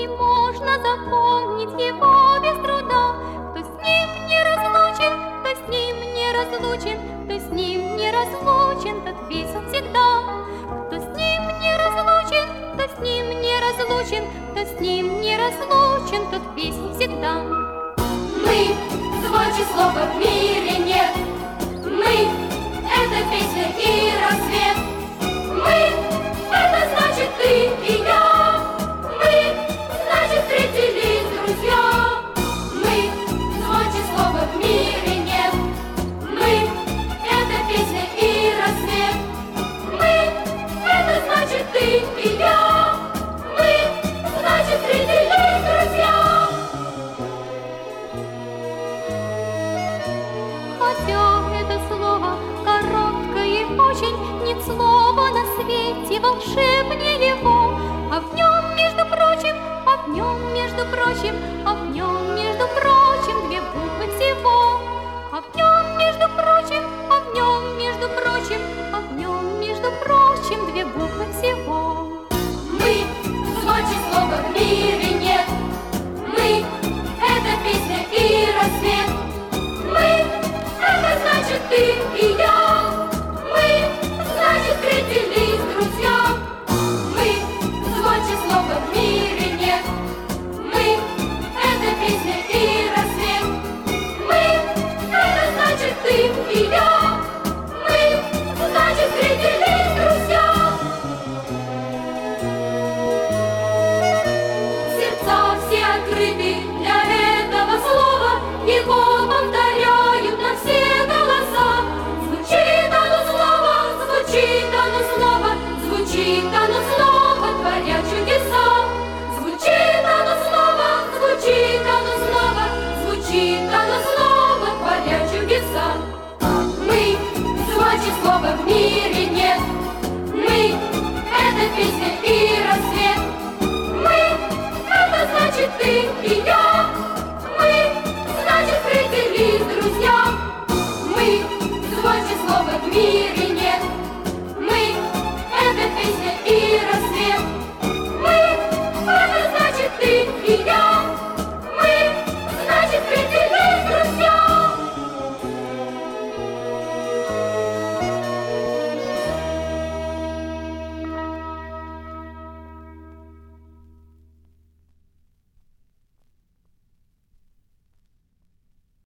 И можно запомнить его без труда. Кто с ним не разлучен, кто с ним не разлучен, кто с ним не разлучен, тот весел всегда. Кто с ним не разлучен, кто с ним не разлучен, кто с ним не разлучен, тот весел всегда. Мы, звонче слова в мире нет. Мы — это песня и рассвет. Мы — это значит ты и я. Мы — значит встретились друзья. Мы — звонче слова в мире нет. Мы — это песня и рассвет. Мы — это значит ты и я. Мы — значит встретились друзья. Хотя это слово короткое и очень, нет слова на свете волшебнее его. А в нем, между прочим, а в нем, между прочим, а в нем, между прочим, две буквы всего. А в нем, между прочим, а в нем, между прочим, а в нем, между прочим, две буквы всего. Мы — звонче слова в мире нет. Мы — это песня и рассвет. Мы — это значит ты и я. Мы — значит встретились друзья. Мы — звонче слова в мире нет. Мы — это песня и рассвет. Мы — это значит ты и я. Мы — значит встретились друзья. Сердца все открыты для этого слова, его повторяют на все голоса. Звучит оно снова, звучит оно снова, звучит оно снова.